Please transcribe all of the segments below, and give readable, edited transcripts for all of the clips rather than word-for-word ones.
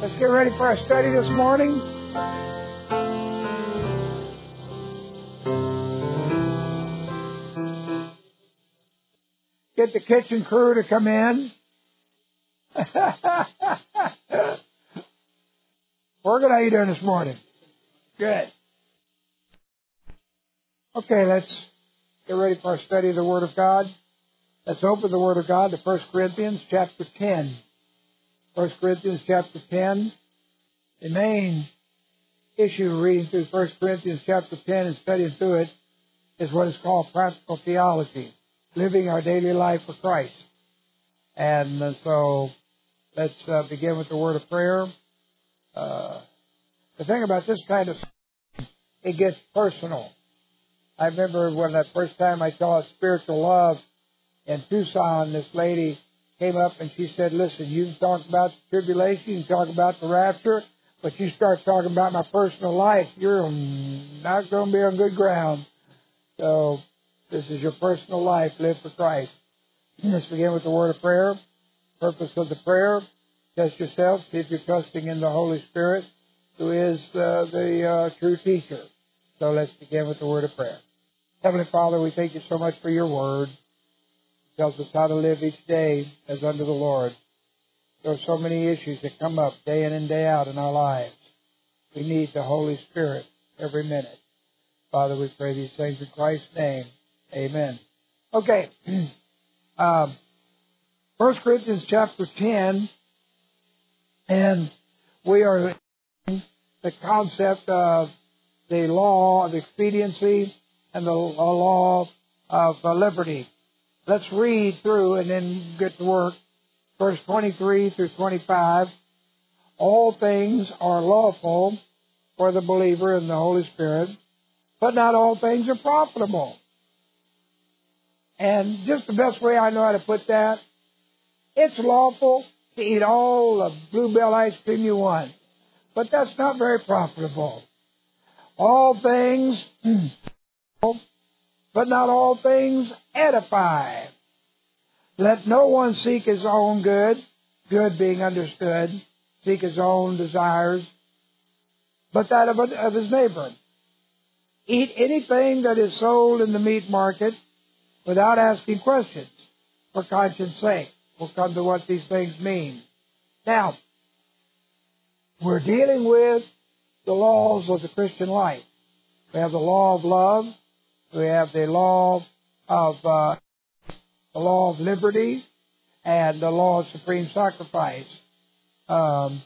Let's get ready for our study this morning. Get the kitchen crew to come in. Morgan, how you doing this morning? Good. Okay, let's get ready for our study of the Word of God. Let's open the Word of God to 1 Corinthians chapter 10. 1 Corinthians chapter 10. The main issue reading through 1 Corinthians chapter 10 and studying through it is what is called practical theology, living our daily life for Christ. And so let's begin with the word of prayer. The thing about this kind of it gets personal. I remember when the first time I taught spiritual love in Tucson, this lady came up and she said, listen, you can talk about the tribulation, you can talk about the rapture, but you start talking about my personal life, you're not going to be on good ground. So this is your personal life. Live for Christ. Let's begin with the word of prayer. Purpose of the prayer, test yourself, see if you're trusting in the Holy Spirit, who is the true teacher. So let's begin with the word of prayer. Heavenly Father, we thank you so much for your word. Tells us how to live each day as under the Lord. There are so many issues that come up day in and day out in our lives. We need the Holy Spirit every minute. Father, we pray these things in Christ's name. Amen. Okay. 1 Corinthians chapter 10, and we are in the concept of the law of expediency and the law of liberty. Let's read through and then get to work. Verse 23 through 25. All things are lawful for the believer in the Holy Spirit, but not all things are profitable. And just the best way I know how to put that, it's lawful to eat all the Bluebell ice cream you want, but that's not very profitable. All things but not all things edify. Let no one seek his own good, good being understood, seek his own desires, but that of his neighbor. Eat anything that is sold in the meat market without asking questions, for conscience sake. We'll come to what these things mean. Now, we're dealing with the laws of the Christian life. We have the law of love. We have the law of liberty and the law of supreme sacrifice. And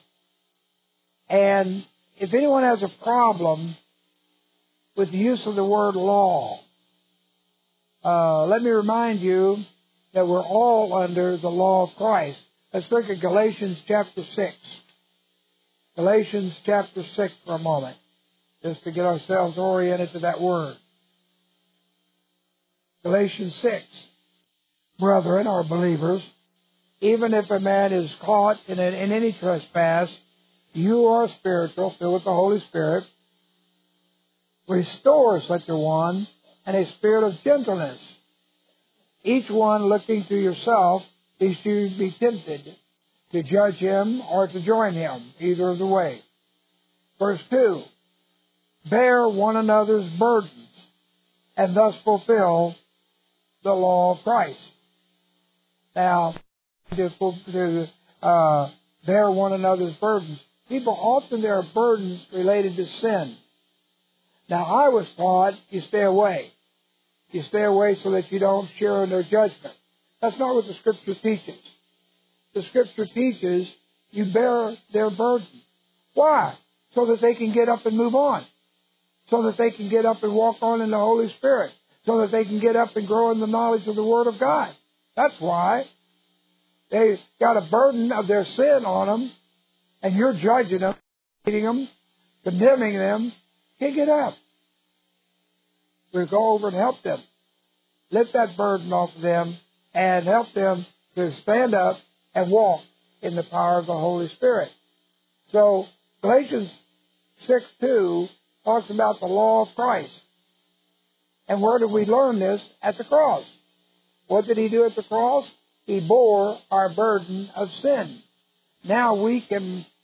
if anyone has a problem with the use of the word law, let me remind you that we're all under the law of Christ. Let's look at Galatians chapter 6. Galatians chapter 6 for a moment, just to get ourselves oriented to that word. Galatians 6. Brethren, or believers, even if a man is caught in any trespass, you are spiritual, filled with the Holy Spirit. Restore such a one and a spirit of gentleness. Each one looking to yourself, lest you be tempted to judge him or to join him, either of the way. Verse 2. Bear one another's burdens, and thus fulfill the law of Christ. Now, to bear one another's burdens. People, often there are burdens related to sin. Now, I was taught you stay away. You stay away so that you don't share in their judgment. That's not what the Scripture teaches. The Scripture teaches you bear their burden. Why? So that they can get up and move on. So that they can get up and walk on in the Holy Spirit. So that they can get up and grow in the knowledge of the Word of God. That's why. They got a burden of their sin on them, and you're judging them, hating them, condemning them. Can't get up. We go over and help them. Lift that burden off of them and help them to stand up and walk in the power of the Holy Spirit. So Galatians 6:2 talks about the law of Christ. And where did we learn this? At the cross. What did he do at the cross? He bore our burden of sin. Now we can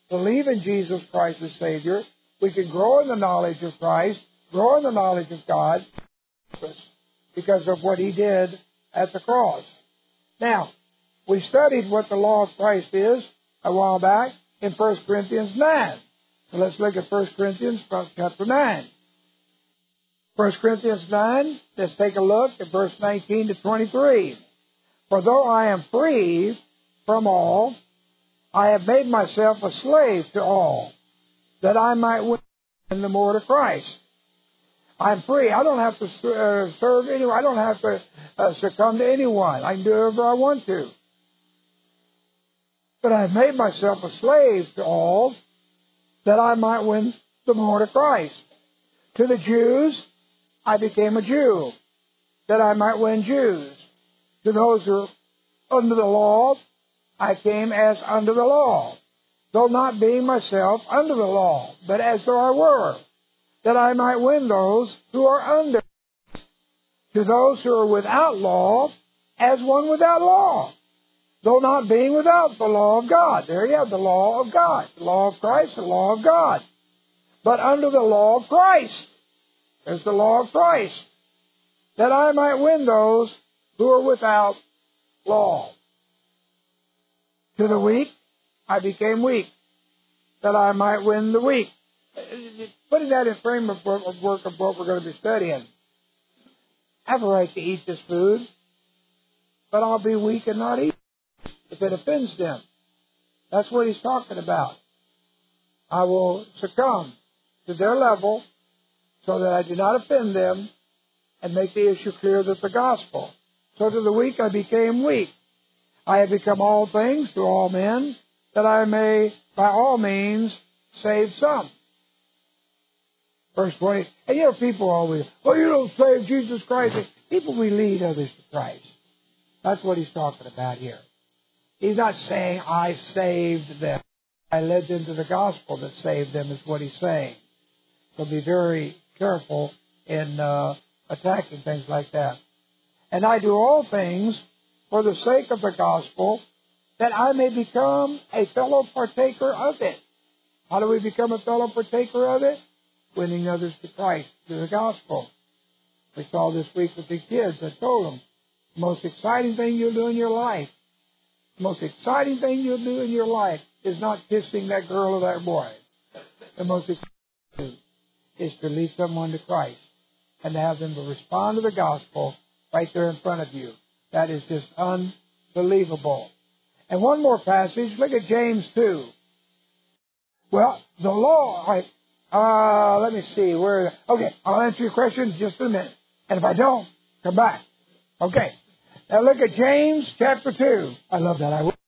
believe in Jesus Christ as Savior. We can grow in the knowledge of Christ, grow in the knowledge of God, because of what He did at the cross. Now, we studied what the law of Christ is a while back in 1 Corinthians 9. So let's look at 1 Corinthians chapter 9. 1 Corinthians 9, let's take a look at verse 19 to 23. For though I am free from all, I have made myself a slave to all, that I might win the more to Christ. I'm free. I don't have to serve anyone. I don't have to succumb to anyone. I can do whatever I want to. But I've made myself a slave to all, that I might win the more to Christ. To the Jews, I became a Jew, that I might win Jews. To those who are under the law, I came as under the law, though not being myself under the law, but as though I were, that I might win those who are under. To those who are without law, as one without law, though not being without the law of God. There you have the law of God, the law of Christ, the law of God. But under the law of Christ. There's the law of Christ, that I might win those who are without law. To the weak, I became weak, that I might win the weak. Putting that in frame of work of what we're going to be studying. I have a right to eat this food, but I'll be weak and not eat if it offends them. That's what he's talking about. I will succumb to their level so that I do not offend them and make the issue clear that the gospel. So to the weak I became weak. I have become all things to all men, that I may by all means save some. Verse 20. And people always, you don't save Jesus Christ. People, we lead others to Christ. That's what he's talking about here. He's not saying, I saved them. I led them to the gospel that saved them, is what he's saying. So be very careful in attacking things like that. And I do all things for the sake of the gospel, that I may become a fellow partaker of it. How do we become a fellow partaker of it? Winning others to Christ, to the gospel. We saw this week with the kids. I told them, the most exciting thing you'll do in your life, the most exciting thing you'll do in your life is not kissing that girl or that boy. The most exciting thing is to lead someone to Christ and to have them to respond to the gospel right there in front of you. That is just unbelievable. And one more passage. Look at James 2. Well, the law... let me see. Okay, I'll answer your question in just a minute. And if I don't, come back. Okay. Now look at James chapter 2. I love that. I will.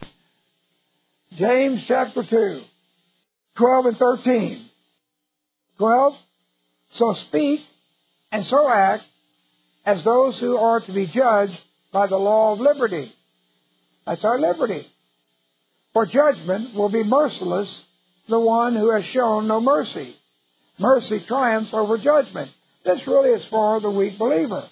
James chapter 2, 12 and 13. 12. So speak and so act as those who are to be judged by the law of liberty. That's our liberty. For judgment will be merciless to the one who has shown no mercy. Mercy triumphs over judgment. This really is for the weak believer.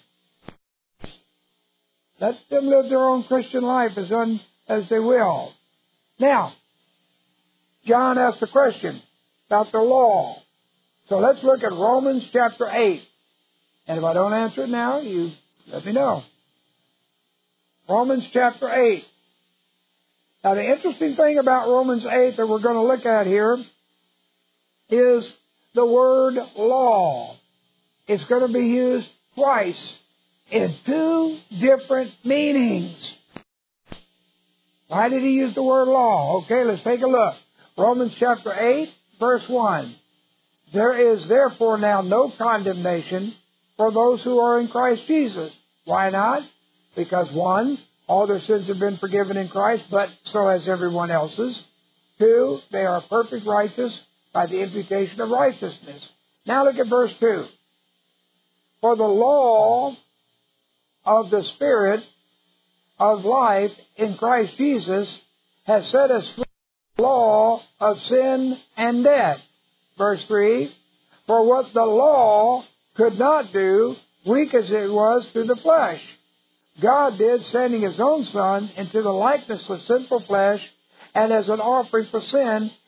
Let them live their own Christian life as they will. Now, John asked the question about the law. So let's look at Romans chapter 8. And if I don't answer it now, you let me know. Romans chapter 8. Now, the interesting thing about Romans 8 that we're going to look at here is the word law. It's going to be used twice in two different meanings. Why did he use the word law? Okay, let's take a look. Romans chapter 8, verse 1. There is therefore now no condemnation for those who are in Christ Jesus. Why not? Because 1, all their sins have been forgiven in Christ, but so has everyone else's. 2, they are perfect righteous by the imputation of righteousness. Now look at verse 2. For the law of the Spirit of life in Christ Jesus has set us free from the law of sin and death. Verse 3. For what the law could not do, weak as it was through the flesh, God did, sending His own Son into the likeness of sinful flesh, and as an offering for sin,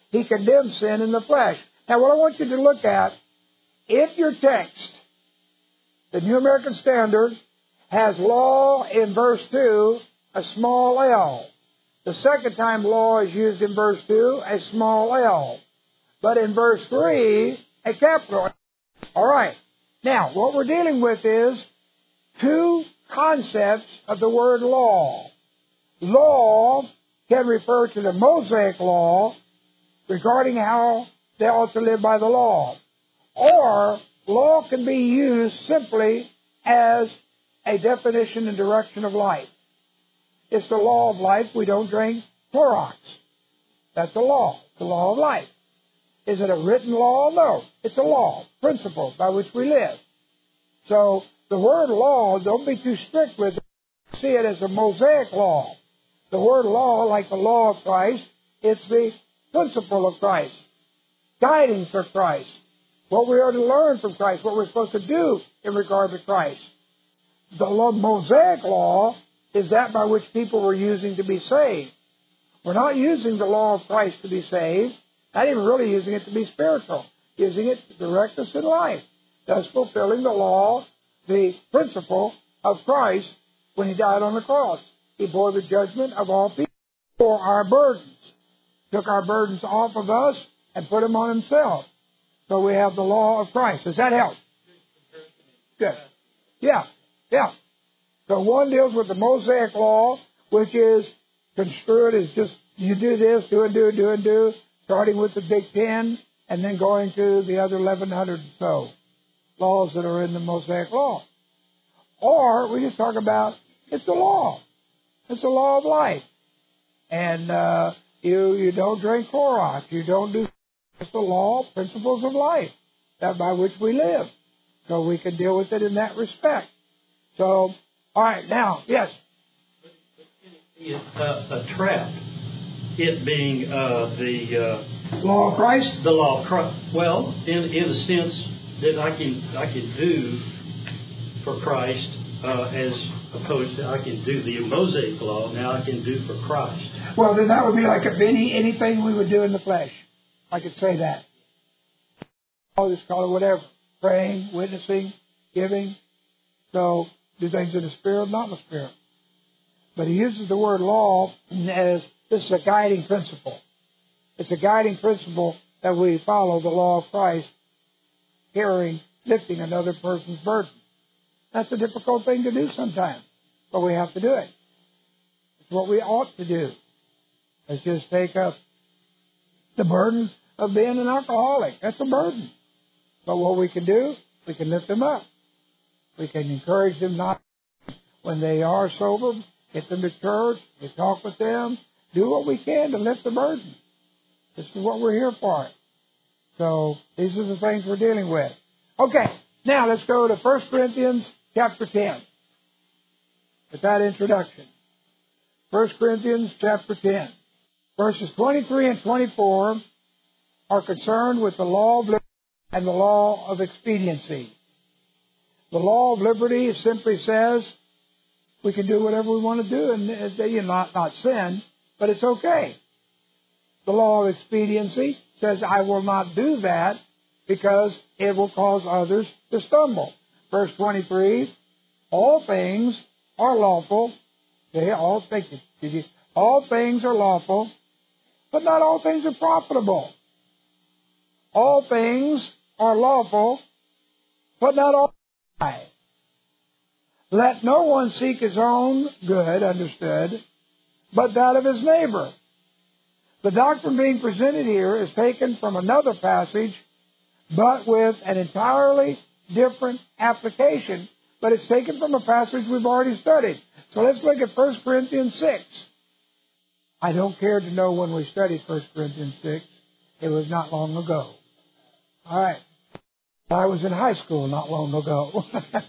He condemned sin in the flesh. Now, what I want you to look at, if your text, the New American Standard, has law in verse 2, a small l. The second time law is used in verse 2, a small l. But in verse 3, a capital L. All right. Now, what we're dealing with is two concepts of the word law. Law can refer to the Mosaic law regarding how they ought to live by the law. Or law can be used simply as a definition and direction of life. It's the law of life. We don't drink Clorox. That's a law. The law of life. Is it a written law? No. It's a law, principle by which we live. So the word law, don't be too strict with it. See it as a Mosaic law. The word law, like the law of Christ, it's the principle of Christ, guidance of Christ, what we are to learn from Christ, what we're supposed to do in regard to Christ. The Mosaic law is that by which people were using to be saved. We're not using the law of Christ to be saved, not even really using it to be spiritual, using it to direct us in life, thus fulfilling the law, the principle of Christ when He died on the cross. He bore the judgment of all people for our burdens, took our burdens off of us and put them on Himself. So we have the law of Christ. Does that help? Good. Yeah. So one deals with the Mosaic law, which is construed as just you do this, do, starting with the Big Ten and then going to the other 1,100 or so laws that are in the Mosaic law. Or we just talk about it's the law. It's the law of life. And you don't drink Clorox. You don't do... It's the law, principles of life, that by which we live. So we can deal with it in that respect. So, all right, now, yes? A trap, it being the... law of Christ? The law of Christ. Well, in a sense that I can do for Christ as opposed to I can do the Mosaic law, now I can do for Christ. Well, then that would be like anything we would do in the flesh. I could say that. I'll just call it whatever. Praying, witnessing, giving. So, do things in the Spirit, not in the Spirit. But he uses the word law as this is a guiding principle. It's a guiding principle that we follow the law of Christ, lifting another person's burden. That's a difficult thing to do sometimes, but we have to do it. It's what we ought to do. Let's just take up the burden of being an alcoholic. That's a burden. But what we can do, we can lift them up. We can encourage them not when they are sober, get them to church, we talk with them, do what we can to lift the burden. This is what we're here for. So these are the things we're dealing with. Okay, now let's go to 1 Corinthians chapter 10. With that introduction. 1 Corinthians chapter 10. Verses 23 and 24 are concerned with the law of liberty and the law of expediency. The law of liberty simply says we can do whatever we want to do and not sin, but it's okay. The law of expediency says I will not do that because it will cause others to stumble. Verse 23, all things are lawful. All things are lawful, but not all things are profitable. All things are lawful, but not all are. Let no one seek his own good, understood, but that of his neighbor. The doctrine being presented here is taken from another passage, but with an entirely different application. But it's taken from a passage we've already studied. So let's look at 1 Corinthians 6. I don't care to know when we studied 1 Corinthians 6. It was not long ago. All right. I was in high school not long ago.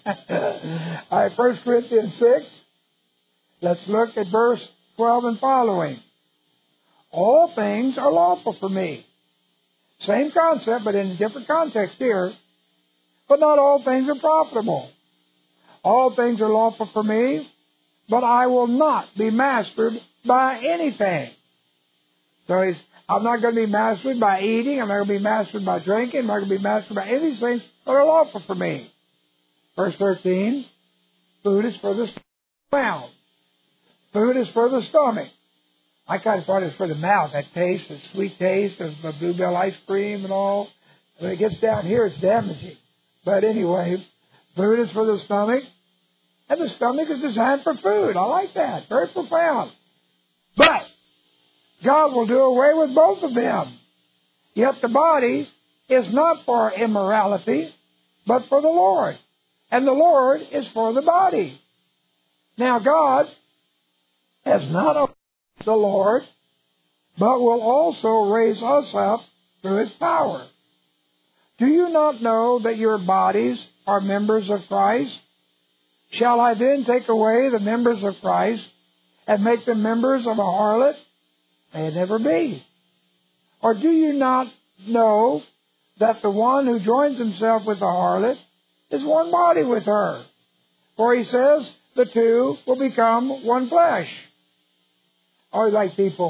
All right, 1 Corinthians 6. Let's look at verse 12 and following. All things are lawful for me. Same concept, but in a different context here. But not all things are profitable. All things are lawful for me, but I will not be mastered by anything. So I'm not going to be mastered by eating. I'm not going to be mastered by drinking. I'm not going to be mastered by any of these things that are lawful for me. Verse 13, food is for the mouth. Food is for the stomach. I kind of thought it was for the mouth, that taste, the sweet taste of the Bluebell ice cream and all. When it gets down here, it's damaging. But anyway, food is for the stomach, and the stomach is designed for food. I like that. Very profound. But God will do away with both of them. Yet the body is not for immorality, but for the Lord. And the Lord is for the body. Now God has not only the Lord, but will also raise us up through His power. Do you not know that your bodies are members of Christ? Shall I then take away the members of Christ and make them members of a harlot? May it never be. Or do you not know that the one who joins himself with the harlot is one body with her? For he says, the two will become one flesh. Or like people,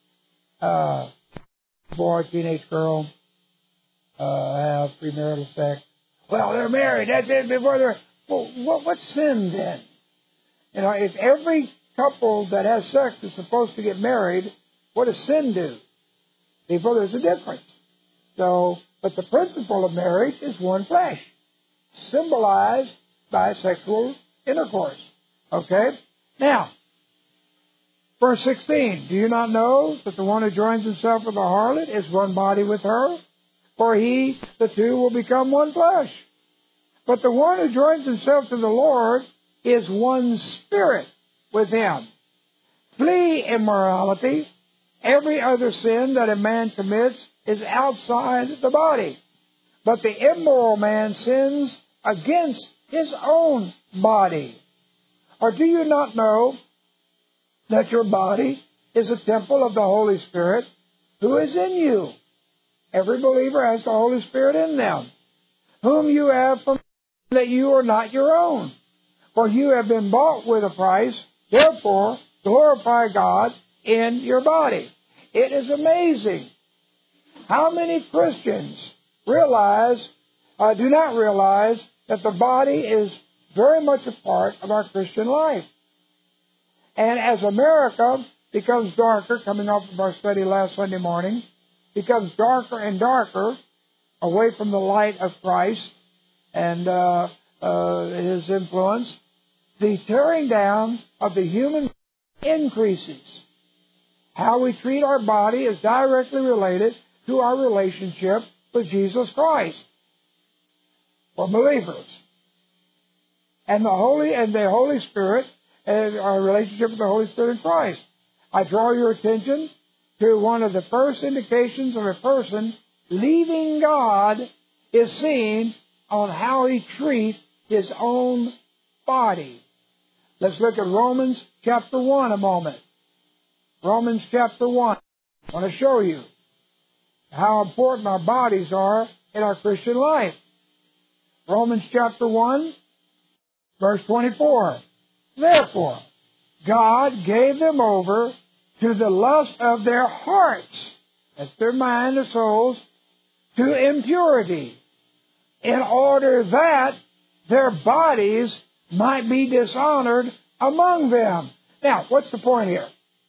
boy, teenage girl, have premarital sex. Well, they're married. That's it. Before they're... Well, what's sin then? You know, if every couple that has sex is supposed to get married, what does sin do? Therefore, there's a difference. So, but the principle of marriage is one flesh, symbolized by sexual intercourse. Okay? Now, verse 16, do you not know that the one who joins himself with a harlot is one body with her? For the two will become one flesh. But the one who joins himself to the Lord is one spirit with Him. Flee immorality. Every other sin that a man commits is outside the body. But the immoral man sins against his own body. Or do you not know that your body is a temple of the Holy Spirit who is in you? Every believer has the Holy Spirit in them, whom you have from that you are not your own. For you have been bought with a price. Therefore, glorify God in your body. It is amazing how many Christians do not realize that the body is very much a part of our Christian life. And as America becomes darker, coming off of our study last Sunday morning, becomes darker and darker away from the light of Christ and His influence, the tearing down of the human increases. How we treat our body is directly related to our relationship with Jesus Christ for believers. And the Holy Spirit, and our relationship with the Holy Spirit in Christ. I draw your attention to one of the first indications of a person leaving God is seen on how he treats his own body. Let's look at Romans chapter 1 a moment. Romans chapter 1. I want to show you how important our bodies are in our Christian life. Romans chapter 1, verse 24. Therefore, God gave them over to the lust of their hearts, that's their mind, their souls, to impurity, in order that their bodies might be dishonored among them. Now, what's the point here?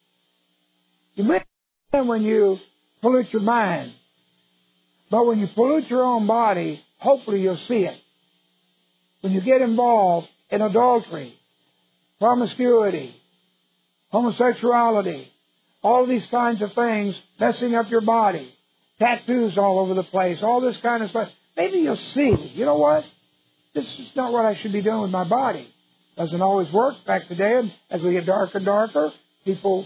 You may understand when you pollute your mind, but when you pollute your own body, hopefully you'll see it. When you get involved in adultery, promiscuity, homosexuality, all these kinds of things, messing up your body, tattoos all over the place, all this kind of stuff, maybe you'll see, you know what? This is not what I should be doing with my body. Doesn't always work. Back today, and as we get darker and darker, people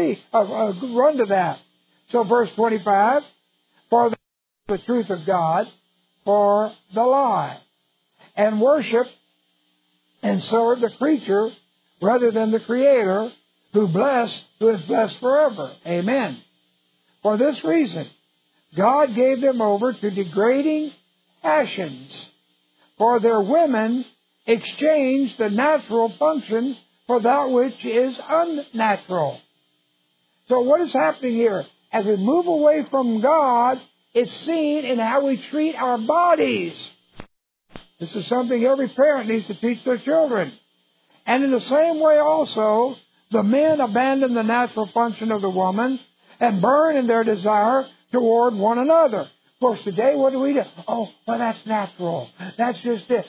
run to that. So verse 25, for the truth of God, for the lie, and worship and serve the creature rather than the Creator, who is blessed forever. Amen. For this reason, God gave them over to degrading passions, for their women exchanged the natural function for that which is unnatural. So what is happening here? as we move away from God, it's seen in how we treat our bodies. This is something every parent needs to teach their children. And in the same way also, the men abandon the natural function of the woman and burn in their desire toward one another. Of course, today, what do we do? Oh, well, that's natural. That's just it.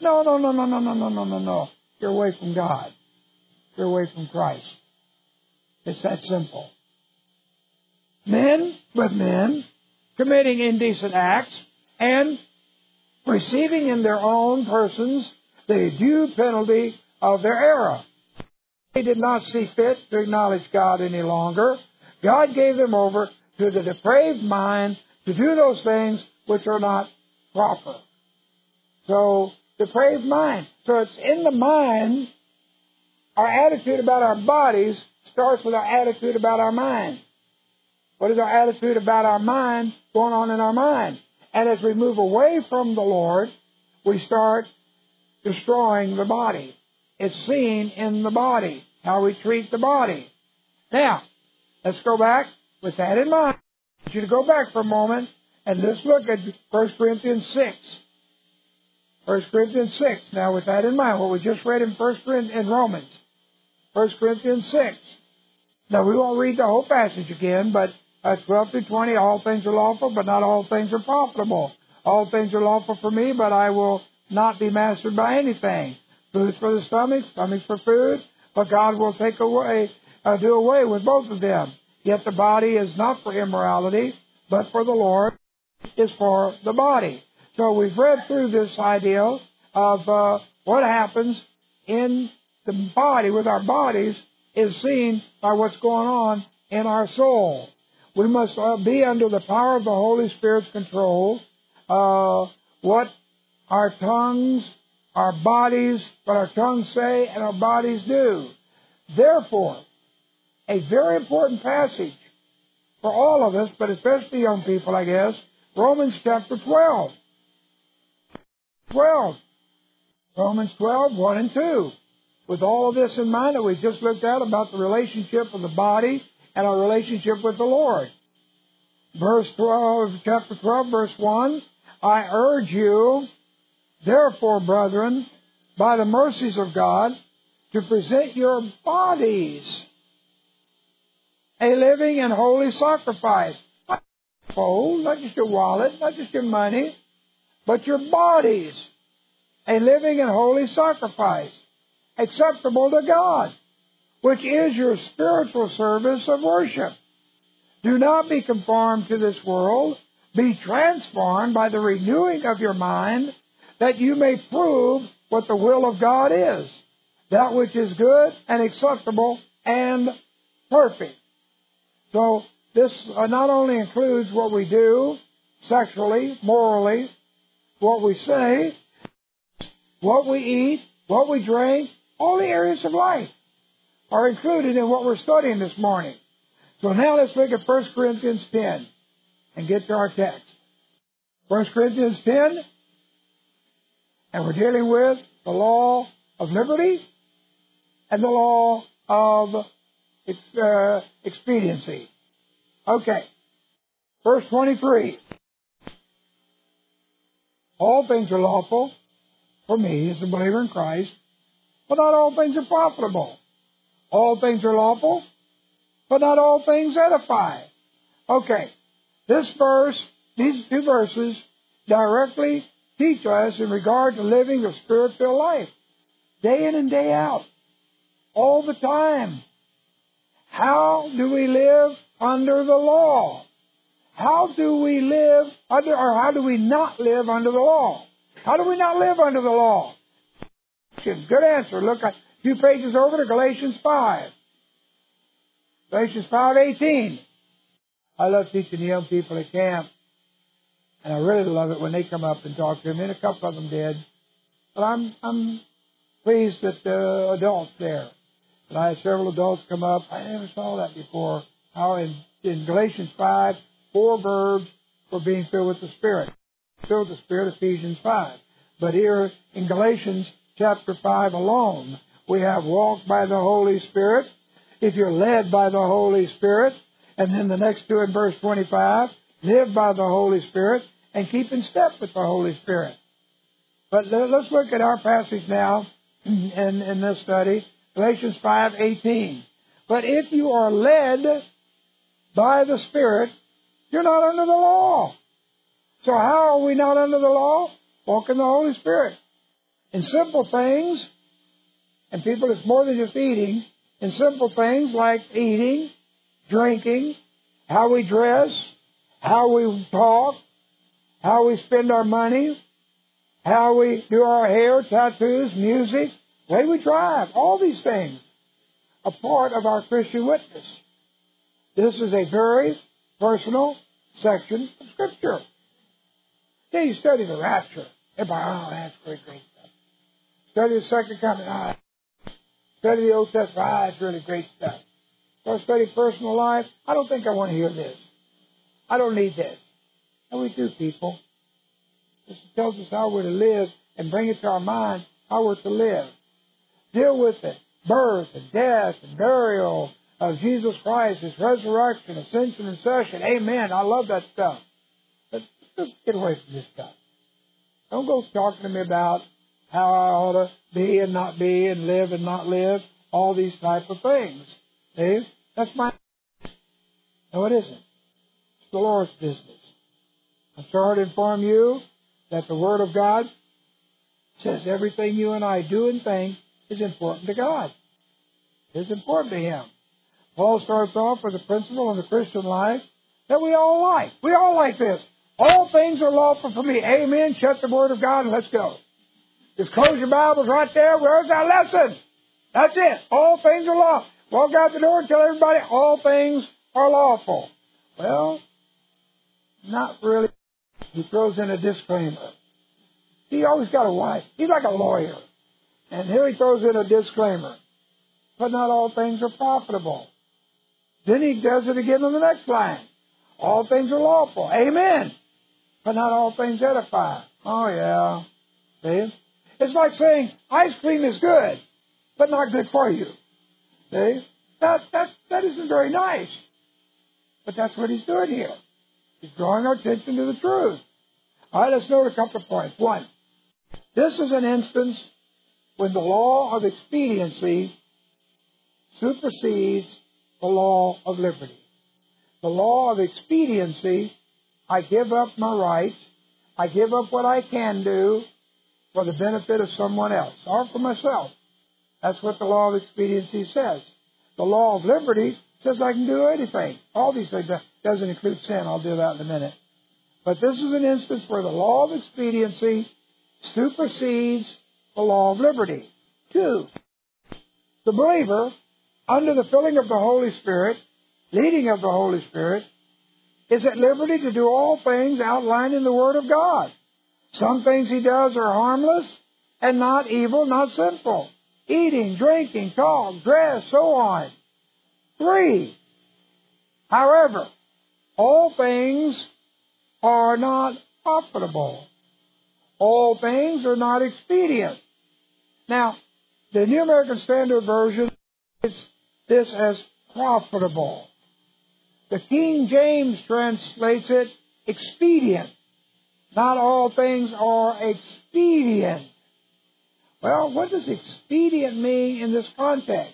No. You're away from God. You're away from Christ. It's that simple. Men with men committing indecent acts and receiving in their own persons the due penalty of their error. They did not see fit to acknowledge God any longer. God gave them over to the depraved mind to do those things which are not proper. So, depraved mind. So it's in the mind. Our attitude about our bodies starts with our attitude about our mind. What is our attitude about our mind going on in our mind? And as we move away from the Lord, we start destroying the body. It's seen in the body, how we treat the body. Now, let's go back with that in mind. I want you to go back for a moment and let's look at 1 Corinthians 6. 1 Corinthians 6. Now, with that in mind, what we just read in Romans. 1 Corinthians 6. Now, we won't read the whole passage again, but 12 through 20, all things are lawful, but not all things are profitable. All things are lawful for me, but I will not be mastered by anything. Food's for the stomach, stomach's for food, but God will do away with both of them. Yet the body is not for immorality, but for the Lord is for the body. So we've read through this idea of what happens in the body with our bodies is seen by what's going on in our soul. We must be under the power of the Holy Spirit's control. What our tongues, our bodies, what our tongues say and our bodies do. Therefore, a very important passage for all of us, but especially young people, I guess, Romans chapter 12. Romans 12, 1 and 2. With all of this in mind that we just looked at about the relationship of the body and our relationship with the Lord. Chapter 12, verse 1, I urge you, therefore, brethren, by the mercies of God, to present your bodies a living and holy sacrifice. Not your phone, not just your wallet, not just your money, but your bodies, a living and holy sacrifice, acceptable to God, which is your spiritual service of worship. Do not be conformed to this world. Be transformed by the renewing of your mind, that you may prove what the will of God is, that which is good and acceptable and perfect. So this not only includes what we do sexually, morally, what we say, what we eat, what we drink, all the areas of life are included in what we're studying this morning. So now let's look at 1 Corinthians 10 and get to our text. 1 Corinthians 10, and we're dealing with the law of liberty and the law of expediency. Okay. Verse 23. All things are lawful for me as a believer in Christ, but not all things are profitable. All things are lawful, but not all things edify. Okay. This verse, these two verses, directly teach us in regard to living a Spirit-filled life. Day in and day out. All the time. How do we live under the law? How do we live under, or how do we not live under the law? How do we not live under the law? Good answer. Look a few pages over to Galatians 5. Galatians 5:18. I love teaching the young people at camp. And I really love it when they come up and talk to me. And a couple of them did. But I'm pleased that the adults there. And I had several adults come up. I never saw that before. How in Galatians 5, 4 verbs for being filled with the Spirit. Filled with the Spirit, Ephesians 5. But here in Galatians chapter 5 alone, we have walked by the Holy Spirit. If you're led by the Holy Spirit, And then the next two in verse 25, live by the Holy Spirit and keep in step with the Holy Spirit. But let's look at our passage now in this study, Galatians 5:18. But if you are led by the Spirit, you're not under the law. So how are we not under the law? Walk in the Holy Spirit. In simple things, and people, it's more than just eating, in simple things like eating, drinking, how we dress, how we talk, how we spend our money, how we do our hair, tattoos, music, the way we drive, all these things are part of our Christian witness. This is a very personal section of Scripture. Then you study the rapture. Everybody, oh, that's great stuff. Study the second coming. Study the Old Testament. It's really great stuff. Or study personal life. I don't think I want to hear this. I don't need this. And we do, people. This tells us how we're to live and bring it to our mind how we're to live. Deal with the birth and death and burial of Jesus Christ, His resurrection, ascension, and session. Amen. I love that stuff. But just get away from this stuff. Don't go talking to me about how I ought to be and not be and live and not live. All these type of things. See? That's my... No, it isn't. It's the Lord's business. I'm sorry to inform you that the Word of God says everything you and I do and think is important to God. It's important to Him. Paul starts off with a principle in the Christian life that we all like. We all like this. All things are lawful for me. Amen. Shut the Word of God and let's go. Just close your Bibles right there. Where's our lesson? That's it. All things are lawful. Walk out the door and tell everybody all things are lawful. Well, not really. He throws in a disclaimer. He always got a wife. He's like a lawyer. And here he throws in a disclaimer. But not all things are profitable. Then he does it again on the next line. All things are lawful. Amen. But not all things edify. Oh, yeah. See? It's like saying ice cream is good, but not good for you. See? That isn't very nice. But that's what he's doing here. He's drawing our attention to the truth. All right, let's note a couple of points. One, this is an instance when the law of expediency supersedes the law of liberty. The law of expediency, I give up my rights, I give up what I can do for the benefit of someone else, or for myself. That's what the law of expediency says. The law of liberty says I can do anything. All these things. Doesn't include sin. I'll do that in a minute. But this is an instance where the law of expediency supersedes the law of liberty. Two, the believer, under the filling of the Holy Spirit, leading of the Holy Spirit, is at liberty to do all things outlined in the Word of God. Some things he does are harmless and not evil, not sinful. Eating, drinking, talk, dress, so on. Three, however, all things are not profitable. All things are not expedient. Now, the New American Standard Version is this as profitable. The King James translates it expedient. Not all things are expedient. Well, what does expedient mean in this context?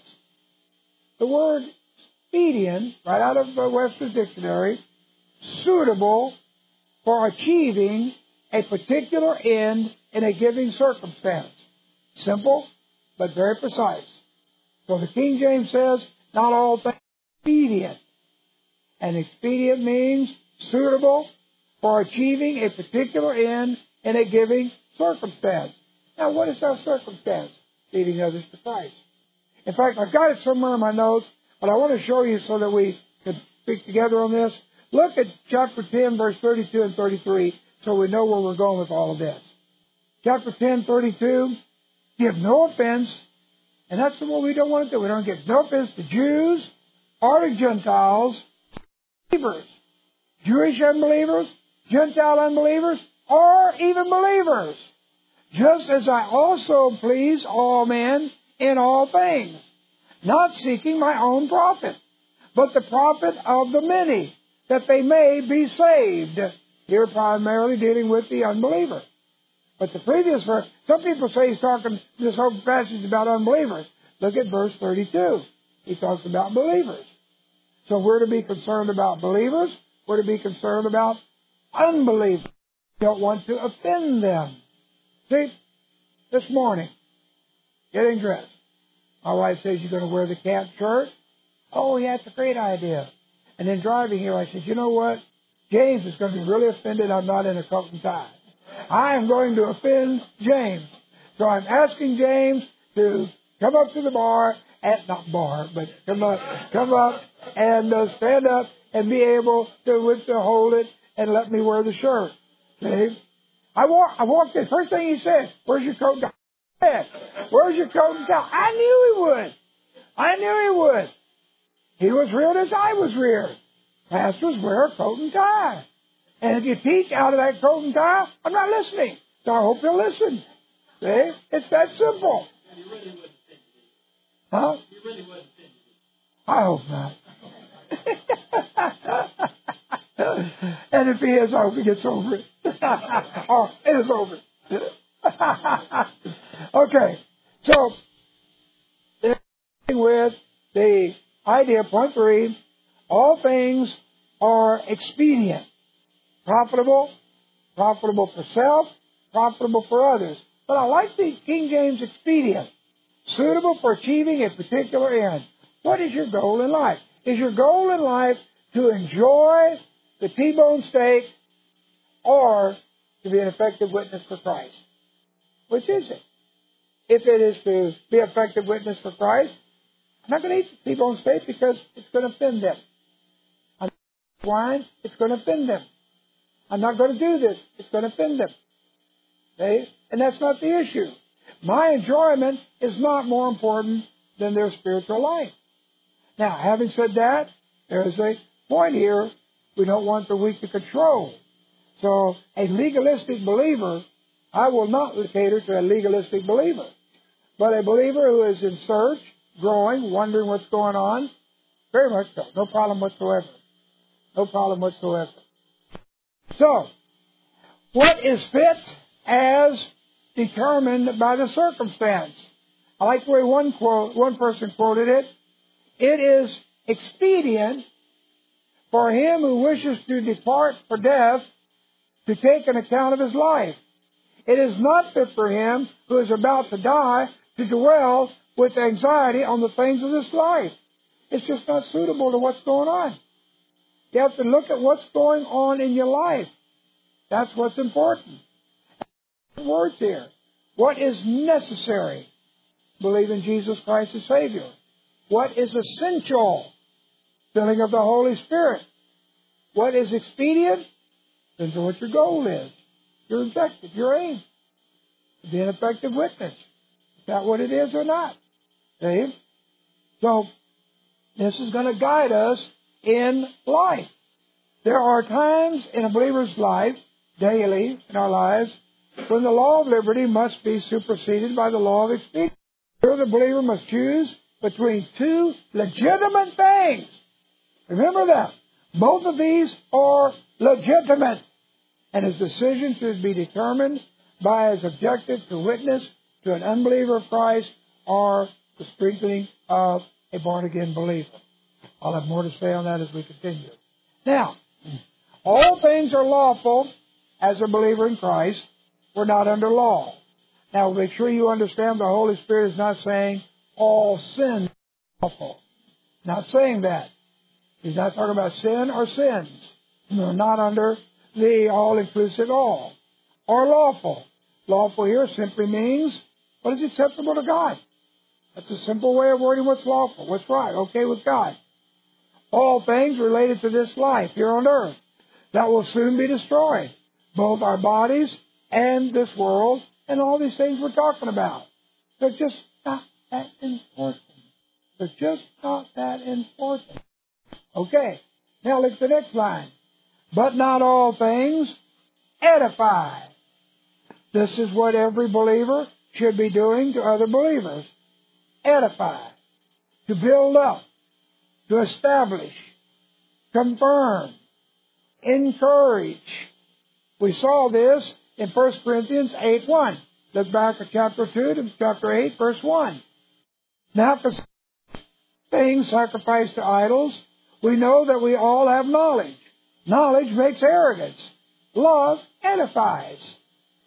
The word expedient, right out of the Webster's Dictionary, suitable for achieving a particular end in a given circumstance. Simple, but very precise. So the King James says, not all things are expedient. And expedient means suitable for achieving a particular end in a given circumstance. Now, what is that circumstance? Leading others to Christ. In fact, I've got it somewhere in my notes, but I want to show you so that we can speak together on this. Look at chapter 10, verse 32 and 33, so we know where we're going with all of this. Chapter 10, 32, give no offense, and that's what we don't want to do. We don't give no offense to Jews or to Gentiles, believers, Jewish unbelievers, Gentile unbelievers, or even believers, just as I also please all men in all things, not seeking my own profit, but the profit of the many, that they may be saved. Here primarily dealing with the unbeliever. But the previous verse, some people say he's talking this whole passage about unbelievers. Look at verse 32. He talks about believers. So we're to be concerned about believers. We're to be concerned about unbelievers. We don't want to offend them. See, this morning, getting dressed. My wife says, you're going to wear the camp shirt? Oh, yeah, that's a great idea. And then driving here, I said, you know what? James is going to be really offended I'm not in a coat and tie. I am going to offend James. So I'm asking James to come up to the bar, not bar, but come up and stand up and be able to hold it and let me wear the shirt. See? I walked in. First thing he said, where's your coat and tie? Where's your coat and tie? I knew he would. He was reared as I was reared. Pastors wear a coat and tie. And if you teach out of that coat and tie, I'm not listening. So I hope you'll listen. See? It's that simple. You really wouldn't offend me. Huh? You really wouldn't offend me. I hope not. And if he is, I hope he gets over it. Oh, it is over. Okay. So, with the idea, point 3, all things are expedient. Profitable for self, profitable for others. But I like the King James expedient. Suitable for achieving a particular end. What is your goal in life? Is your goal in life to enjoy the T-bone steak or to be an effective witness for Christ? Which is it? If it is to be an effective witness for Christ, I'm not going to eat the T-bone steak because it's going to offend them. I'm not going to wine, it's going to offend them. I'm not going to do this, it's going to offend them. Okay? And that's not the issue. My enjoyment is not more important than their spiritual life. Now, having said that, there's a point here. We don't want the weak to control. So, a legalistic believer, I will not cater to a legalistic believer. But a believer who is in search, growing, wondering what's going on, very much so. No problem whatsoever. No problem whatsoever. So, what is fit as determined by the circumstance? I like the way one person quoted it. It is expedient for him who wishes to depart for death to take an account of his life. It is not fit for him who is about to die to dwell with anxiety on the things of this life. It's just not suitable to what's going on. You have to look at what's going on in your life. That's what's important. Words here. What is necessary? Believe in Jesus Christ as Savior. What is essential? Filling of the Holy Spirit. What is expedient? Depends on what your goal is. Your objective, your aim. To be an effective witness. Is that what it is or not? See? So, this is going to guide us in life. There are times in a believer's life, daily in our lives, when the law of liberty must be superseded by the law of expedience. Here the believer must choose between two legitimate things. Remember that. Both of these are legitimate. And his decision should be determined by his objective to witness to an unbeliever of Christ or the strengthening of a born-again believer. I'll have more to say on that as we continue. Now, all things are lawful as a believer in Christ. We're not under law. Now, make sure you understand the Holy Spirit is not saying all sin is lawful. Not saying that. He's not talking about sin or sins. We're not under the all-inclusive all. Or lawful. Lawful here simply means what is acceptable to God. That's a simple way of wording what's lawful, what's right, okay with God. All things related to this life here on earth that will soon be destroyed. Both our bodies and this world and all these things we're talking about. They're just not that important. They're just not that important. Okay, now look at the next line. But not all things edify. This is what every believer should be doing to other believers. Edify. To build up. to establish, confirm, encourage. We saw this in 1 Corinthians 8:1. Look back at chapter 2 to chapter 8, verse 1. Now, for things sacrificed to idols, we know that we all have knowledge. Knowledge makes arrogance. Love edifies.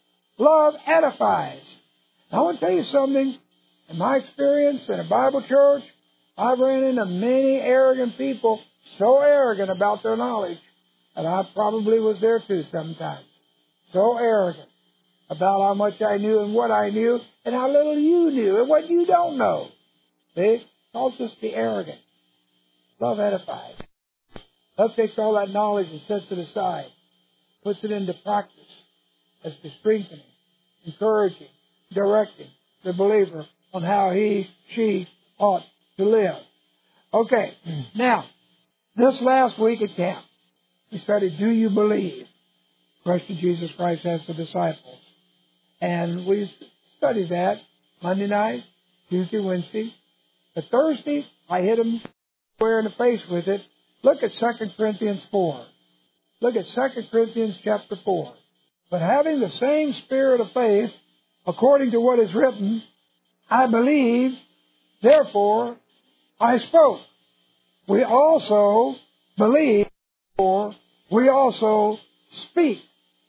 Love edifies. Now, I want to tell you something. In my experience in a Bible church, I've ran into many arrogant people, so arrogant about their knowledge, and I probably was there too sometimes. So arrogant about how much I knew and what I knew and how little you knew and what you don't know. See? It calls us to be arrogant. Love edifies. Love takes all that knowledge and sets it aside, puts it into practice as to strengthening, encouraging, directing the believer on how he, she ought to live. Okay, now, this last week at camp, we studied, Do You Believe? Question Jesus Christ asked the disciples. And we studied that Monday night, Tuesday, Wednesday. But Thursday, I hit him square in the face with it. Look at 2 Corinthians 4. Look at 2 Corinthians chapter 4. But having the same spirit of faith, according to what is written, I believe, therefore I spoke. We also believe, therefore we also speak.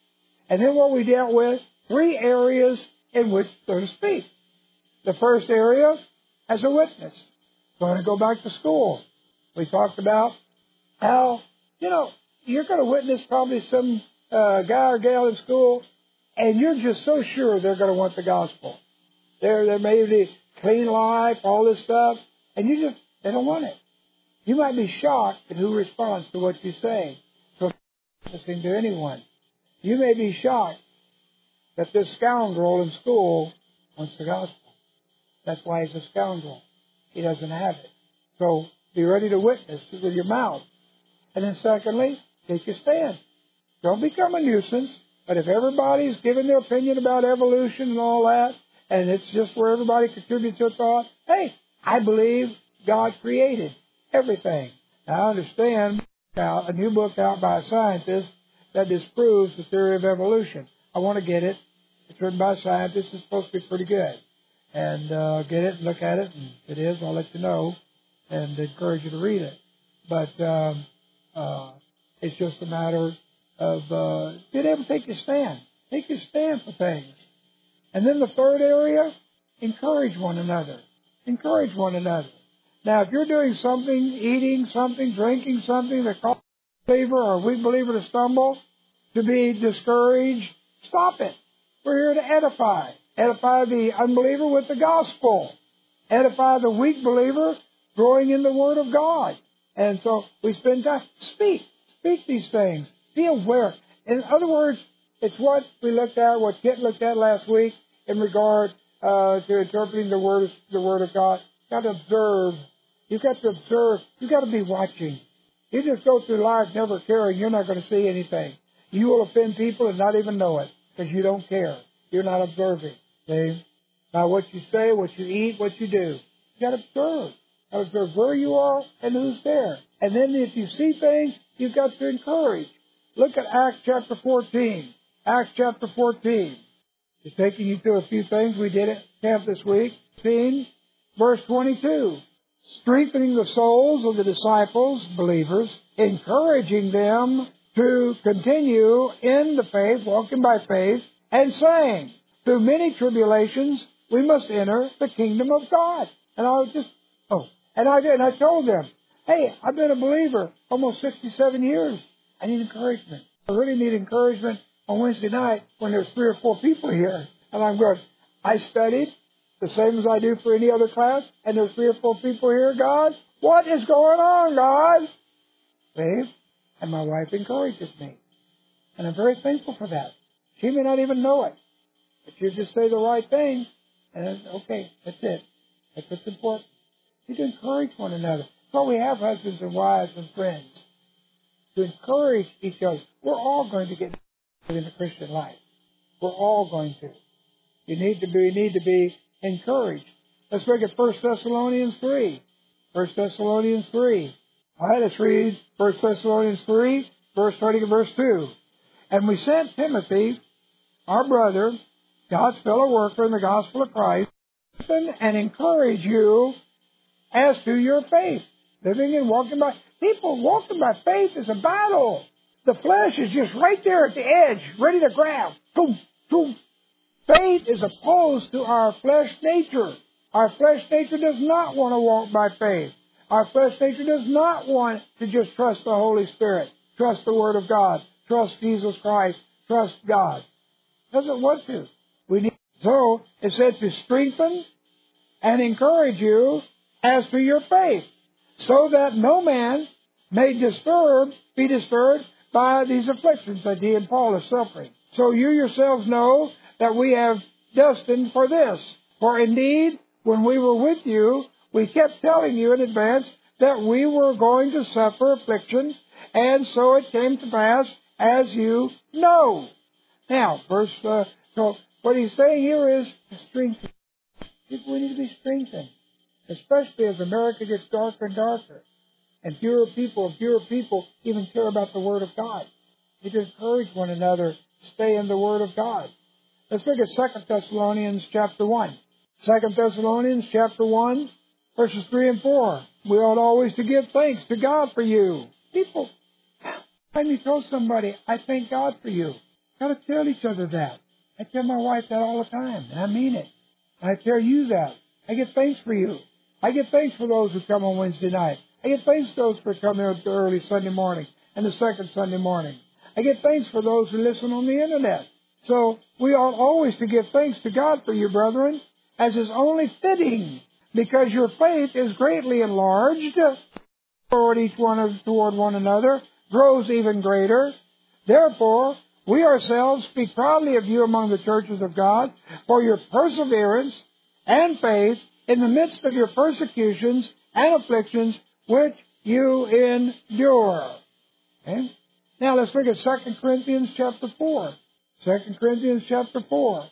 And then what we dealt with, 3 areas in which to speak. The first area, as a witness. Going to go back to school. We talked about how, you're going to witness probably some guy or gal in school, and you're just so sure they're going to want the gospel. They're maybe clean life, all this stuff, and they don't want it. You might be shocked at who responds to what you say. So, listening to anyone, you may be shocked that this scoundrel in school wants the gospel. That's why he's a scoundrel. He doesn't have it. So, be ready to witness with your mouth. And then secondly, take your stand. Don't become a nuisance. But if everybody's giving their opinion about evolution and all that, and it's just where everybody contributes their thought, hey, I believe God created everything. Now, I understand a new book out by a scientist that disproves the theory of evolution. I want to get it. It's written by a scientist. It's supposed to be pretty good. And get it and look at it. And if it is, I'll let you know and encourage you to read it. But it's just a matter of being able to take your stand. Take your stand for things. And then the third area, encourage one another. Encourage one another. Now, if you're doing something, eating something, drinking something that causes a believer or a weak believer to stumble, to be discouraged, stop it. We're here to edify. Edify the unbeliever with the gospel. Edify the weak believer growing in the Word of God. And so we spend time. Speak these things. Be aware. In other words, it's what we looked at, what Kit looked at last week in regard to interpreting the Word of God. You've got to observe. You've got to observe. You've got to be watching. You just go through life never caring. You're not going to see anything. You will offend people and not even know it because you don't care. You're not observing. See? By what you say, what you eat, what you do. You've got to observe. Observe where you are and who's there. And then if you see things, you've got to encourage. Look at Acts chapter 14. Acts chapter 14. Just taking you through a few things we did at camp this week. 15, verse 22. Strengthening the souls of the disciples, believers, encouraging them to continue in the faith, walking by faith, and saying, through many tribulations, we must enter the kingdom of God. And I told them, hey, I've been a believer almost 67 years. I need encouragement. I really need encouragement on Wednesday night when there's 3 or 4 people here. And I'm going, I studied the same as I do for any other class, and there's 3 or 4 people here, God. What is going on, God? See? And my wife encourages me. And I'm very thankful for that. She may not even know it. But you just say the right thing, and then, okay, that's it. That's what's important. You to encourage one another. That's why we have husbands and wives and friends. To encourage each other. We're all going to get in the Christian life. We're all going to. You need to be encouraged. Let's look at 1 Thessalonians 3. 1 Thessalonians 3. All right, let's read 1 Thessalonians 3, verse 30 to verse 2. And we sent Timothy, our brother, God's fellow worker in the gospel of Christ, and encourage you as to your faith. Living and walking by... People walking by faith is a battle. The flesh is just right there at the edge, ready to grab. Boom, boom. Faith is opposed to our flesh nature. Our flesh nature does not want to walk by faith. Our flesh nature does not want to just trust the Holy Spirit, trust the Word of God, trust Jesus Christ, trust God. Doesn't want to. So it said to strengthen and encourage you as to your faith, so that no man may be disturbed by these afflictions that he and Paul are suffering. So you yourselves know that we have destined for this. For indeed, when we were with you, we kept telling you in advance that we were going to suffer affliction, and so it came to pass, as you know. Now, so what he's saying here is to strengthen. People, we need to be strengthened, especially as America gets darker and darker, and fewer people even care about the Word of God. We need to encourage one another to stay in the Word of God. Let's look at 2 Thessalonians chapter 1. 2 Thessalonians chapter 1, verses 3 and 4. We ought always to give thanks to God for you. People, when you tell somebody, I thank God for you, got to tell each other that. I tell my wife that all the time, and I mean it. I tell you that. I give thanks for you. I give thanks for those who come on Wednesday night. I give thanks for those who come here early Sunday morning and the second Sunday morning. I give thanks for those who listen on the Internet. So we ought always to give thanks to God for you, brethren, as is only fitting, because your faith is greatly enlarged toward one another, grows even greater. Therefore, we ourselves speak proudly of you among the churches of God for your perseverance and faith in the midst of your persecutions and afflictions which you endure. Okay? Now let's look at 2 Corinthians chapter 4. 2 Corinthians chapter 4.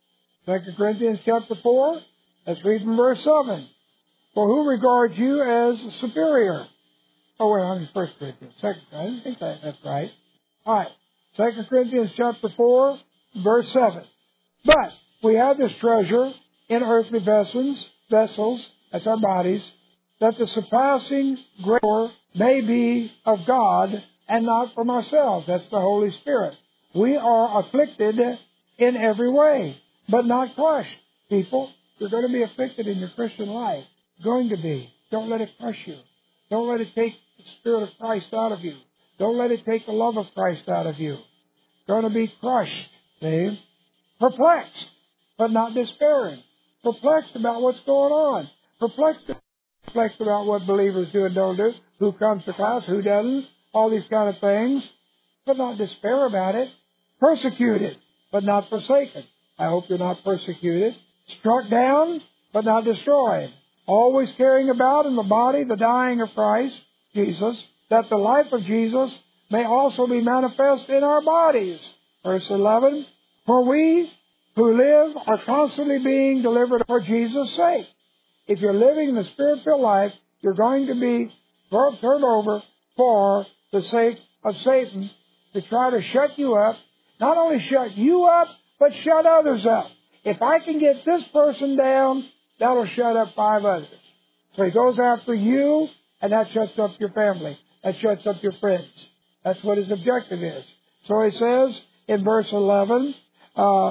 2 Corinthians chapter 4, let's read from verse 7. For who regards you as superior? Oh, wait, I'm in 1 Corinthians. I didn't think that's right. All right. 2 Corinthians chapter 4, verse 7. But we have this treasure in earthly vessels, that's our bodies, that the surpassing greater may be of God and not from ourselves. That's the Holy Spirit. We are afflicted in every way, but not crushed. People, you're going to be afflicted in your Christian life. Going to be. Don't let it crush you. Don't let it take the Spirit of Christ out of you. Don't let it take the love of Christ out of you. Going to be crushed. See? Perplexed, but not despairing. Perplexed about what's going on. Perplexed about what believers do and don't do. Who comes to class, who doesn't. All these kind of things. But not despair about it. Persecuted, but not forsaken. I hope you're not persecuted. Struck down, but not destroyed. Always carrying about in the body the dying of Christ, Jesus, that the life of Jesus may also be manifest in our bodies. Verse 11, for we who live are constantly being delivered for Jesus' sake. If you're living the Spirit-filled life, you're going to be turned over for the sake of Satan to try to shut you up. Not only shut you up, but shut others up. If I can get this person down, that'll shut up 5 others. So he goes after you, and that shuts up your family. That shuts up your friends. That's what his objective is. So he says in verse 11 that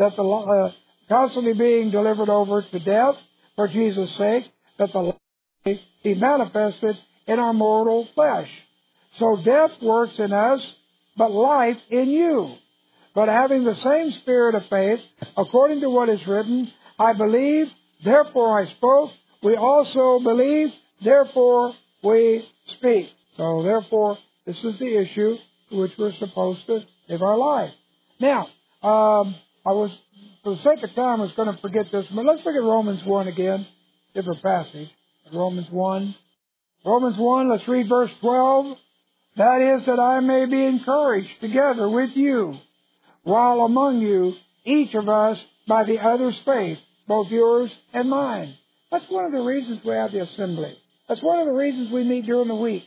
the constantly being delivered over to death for Jesus' sake, that the life may be manifested in our mortal flesh. So death works in us, but life in you. But having the same spirit of faith, according to what is written, I believe, therefore I spoke. We also believe, therefore we speak. So therefore, this is the issue to which we're supposed to live our life. Now, for the sake of time, I was going to forget this, but let's look at Romans 1 again. Different passage. Romans 1. Romans 1, let's read verse 12. That is, that I may be encouraged together with you, while among you, each of us by the other's faith, both yours and mine. That's one of the reasons we have the assembly. That's one of the reasons we meet during the week.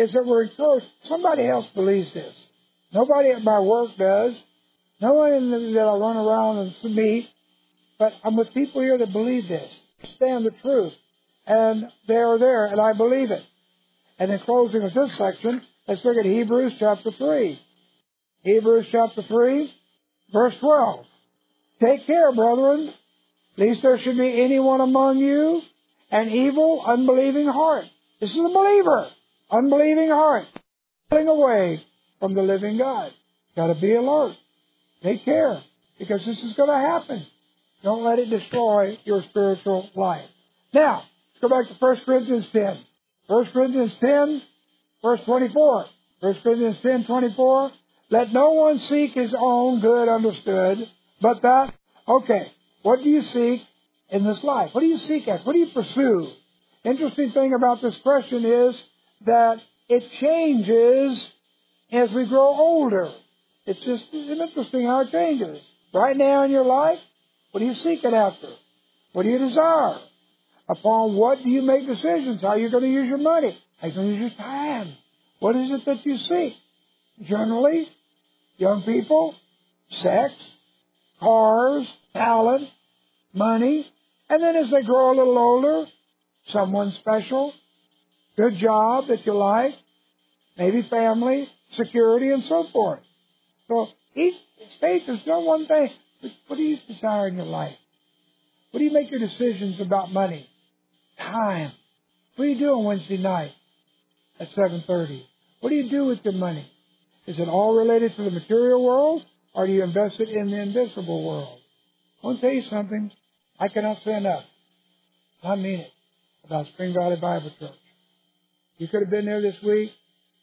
is that we're encouraged. Somebody else believes this. Nobody at my work does. No one that I run around and meet. But I'm with people here that believe this, stand the truth. And they are there, and I believe it. And in closing of this section, let's look at Hebrews chapter 3. Hebrews chapter 3, verse 12. Take care, brethren, lest there should be anyone among you an evil, unbelieving heart. This is a believer. Unbelieving heart. Falling away from the living God. Got to be alert. Take care, because this is going to happen. Don't let it destroy your spiritual life. Now, let's go back to 1 Corinthians 10. 1 Corinthians 10, verse 24. 1 Corinthians 10, 24. Let no one seek his own good understood, but that, okay, what do you seek in this life? What do you seek at? What do you pursue? Interesting thing about this question is that it changes as we grow older. It's just interesting how it changes. Right now in your life, what are you seeking after? What do you desire? Upon what do you make decisions? How are you going to use your money? How are you going to use your time? What is it that you seek? Generally, young people, sex, cars, talent, money. And then as they grow a little older, someone special, good job that you like, maybe family, security, and so forth. So each stage, there's no one thing. What do you desire in your life? What do you make your decisions about money? Time. What do you do on Wednesday night at 7:30? What do you do with your money? Is it all related to the material world, or do you invest it in the invisible world? I want to tell you something I cannot say enough. I mean it, about Spring Valley Bible Church. You could have been there this week.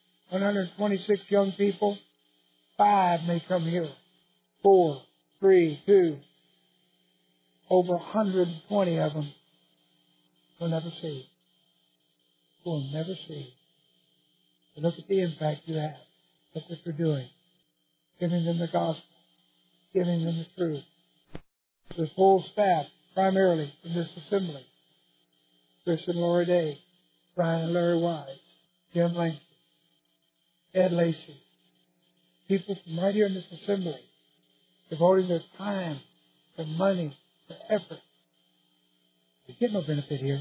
126 young people. 5 may come here. 4, 3, 2. Over 120 of them will never see. Will never see. But look at the impact you have. Look what you're doing. Giving them the gospel. Giving them the truth. The full staff, primarily from this assembly. Chris and Laura Day, Brian and Larry Wise, Jim Langston, Ed Lacey. People from right here in this assembly, devoting their time, their money, their effort. They get no benefit here.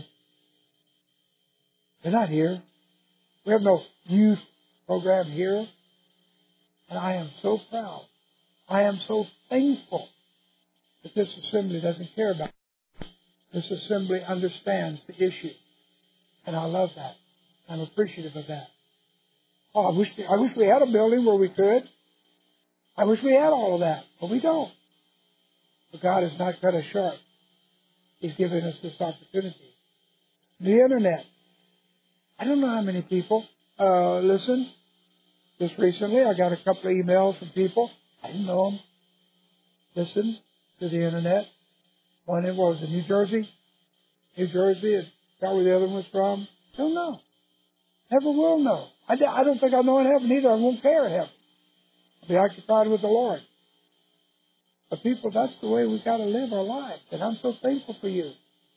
They're not here. We have no youth program here. And I am so proud. I am so thankful that this assembly doesn't care about it. This assembly understands the issue. And I love that. I'm appreciative of that. Oh, I wish we had a building where we could. I wish we had all of that. But we don't. But God has not cut us short. He's given us this opportunity. The Internet. I don't know how many people listen. Just recently, I got a couple of emails from people. I didn't know them. Listen to the Internet. One in, what was it, New Jersey? New Jersey, and got where the other one was from. Don't know. Never will know. I don't think I'll know in heaven either. I won't care in heaven. I'll be occupied with the Lord. But people, that's the way we've got to live our lives. And I'm so thankful for you.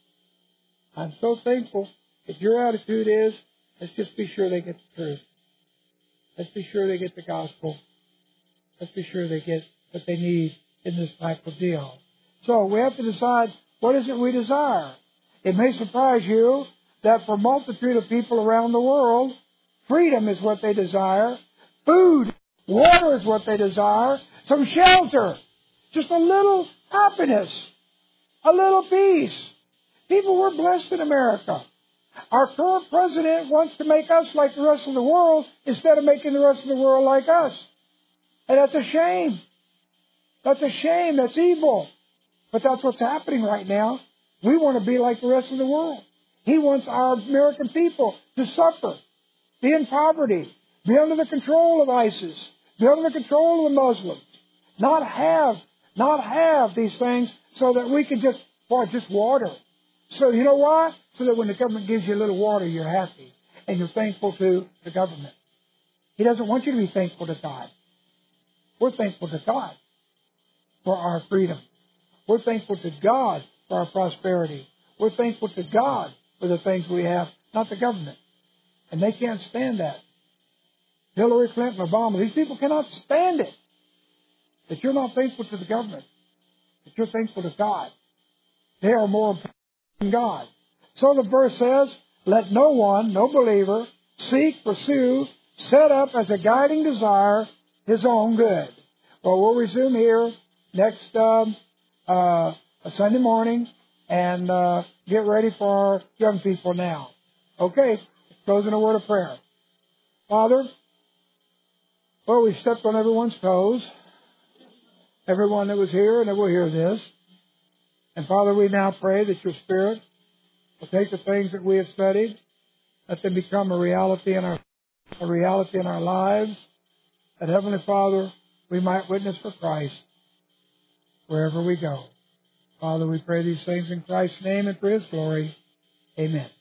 I'm so thankful if your attitude is, let's just be sure they get the truth. Let's be sure they get the gospel. Let's be sure they get what they need in this type of deal. So we have to decide, what is it we desire? It may surprise you that for a multitude of people around the world, freedom is what they desire. Food, water is what they desire. Some shelter. Just a little happiness. A little peace. People, we're blessed in America. Our current president wants to make us like the rest of the world instead of making the rest of the world like us. And that's a shame. That's a shame. That's evil. But that's what's happening right now. We want to be like the rest of the world. He wants our American people to suffer, be in poverty, be under the control of ISIS, be under the control of the Muslims, not have these things so that we can just water. So you know why? So that when the government gives you a little water, you're happy and you're thankful to the government. He doesn't want you to be thankful to God. We're thankful to God for our freedom. We're thankful to God for our prosperity. We're thankful to God for the things we have, not the government. And they can't stand that. Hillary Clinton, Obama. These people cannot stand it. That you're not faithful to the government. That you're faithful to God. They are more important than God. So the verse says, let no one, no believer, seek, pursue, set up as a guiding desire his own good. Well, we'll resume here next Sunday morning and get ready for our young people now. Okay, let's close in a word of prayer. Father, well, we stepped on everyone's toes. Everyone that was here and that will hear this. And Father, we now pray that your Spirit will take the things that we have studied, let them become a reality in our lives, that Heavenly Father, we might witness for Christ wherever we go. Father, we pray these things in Christ's name and for His glory. Amen.